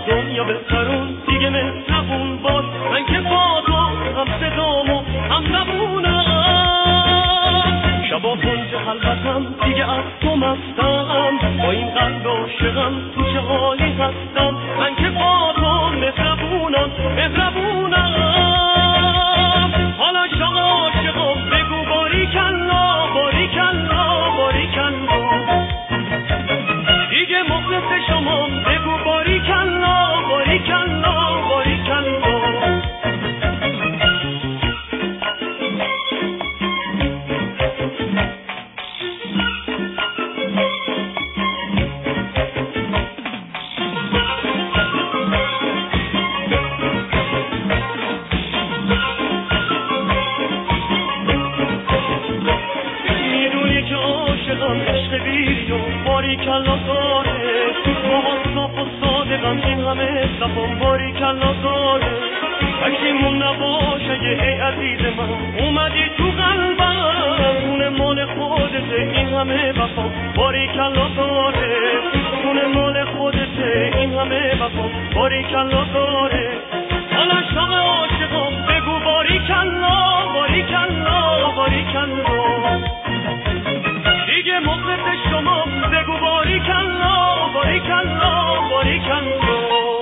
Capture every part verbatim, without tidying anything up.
دنیا به سرون دیگه مهربون باش، من که با تو هم صدامو هم نبونم. شبا کنج خلوتم دیگه از تو مستم، با این قلب عاشقم تو چه حالی هستم، من که با تو مهربونم مهربونم. حالا شما عاشقم بگو باریکلا باریکلا باریکلا، دیگه مخلص شما بگو باریکلا باریکلا باریکلا. باریکلا داره باهات صاف و صادقم، این همه صفم باریکلا داره. پشیمون نباشه یه ای عزیز من، اومدی تو قلبم، خونه مال خودته این همه وفا. باریکلا داره خونه مال خودته این همه وفا. باریکلا داره. حالا شما عاشقم بگو باریکلا باریکلا باریکلا، دیگه مخلص شما بگو باریکلا باریکلا باریکلا.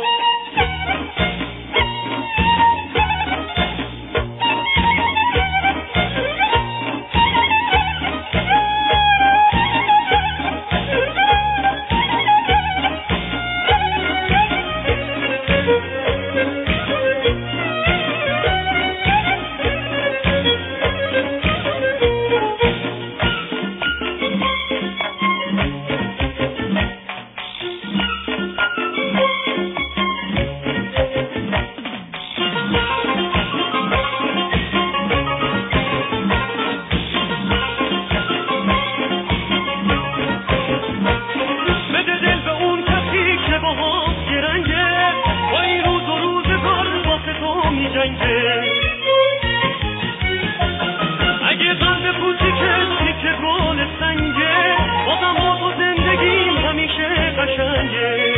اگه قلب کوچیکت تیکه گل سنگه، بازم با تو زندگیم همیشه قشنگه.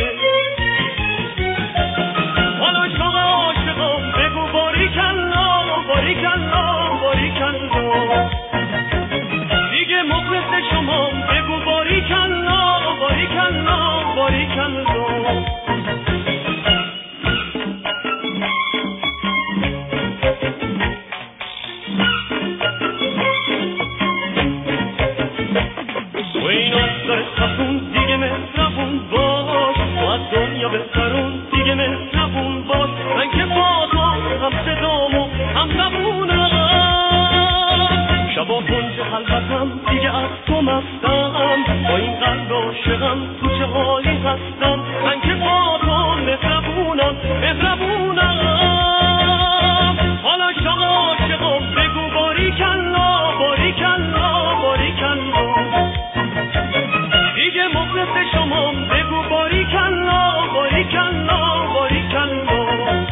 حالا شما عاشقم بگو باریکلا باریکلا باریکلا، دیگه مخلص شما بگو باریکلا باریکلا باریکلا. دیگه مهربون باش، باید دنیا به سرون دیگه مهربون باش، من که با تو هم صدامو هم نبونم. شبا کنج خلوتم دیگه از تو مستم، با این قلب عاشقم تو چه حالی هستم، من که با تو مهربونم مهربونم. حالا شما عاشقم بگو باریکلا باریکلا باریکلا، دیگه مخلص شما بگو باریکلا باریکلا باریکلا.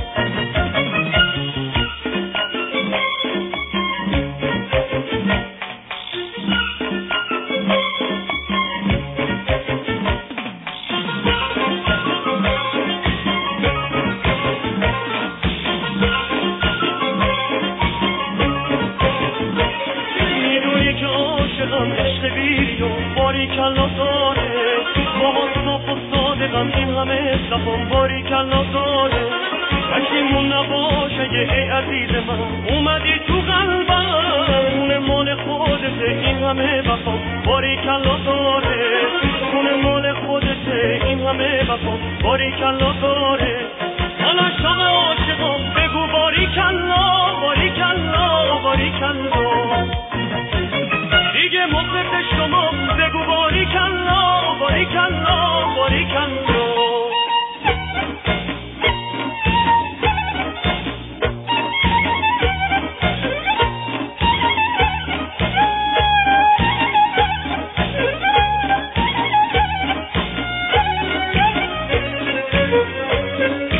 میدونی که عاشقم عشق بیری و باریکلا داره، باهات صاف و صادقم این همه صفم باریکلا داره. پشیمون نباشه یه ای عزیز من، اومدی تو قلبم، خونه مال خودته این همه وفا. باریکلا داره خونه مال خودته این همه وفا. باریکلا داره. حالا شما عاشقم بگو باریکلا باریکلا باریکلا، دیگه مخلص شما بگو باریکلا باریکلا باریکلا. Thank you.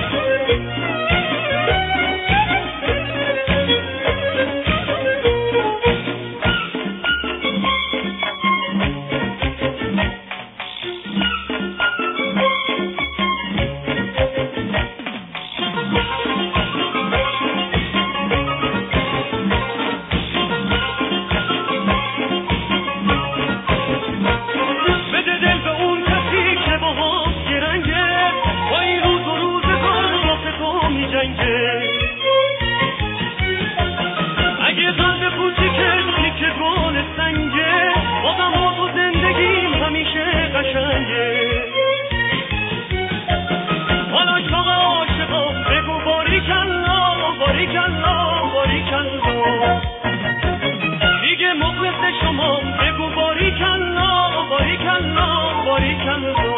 قشنگه اگه قلب کوچیکش تیکه گل سنگه بازم با تو زندگیم همیشه قشنگه حالا شاق عاشقا بگو باریکلا باریکلا باریکلا دیگه مخلص شما بگو باریکلا باریکلا باریکلا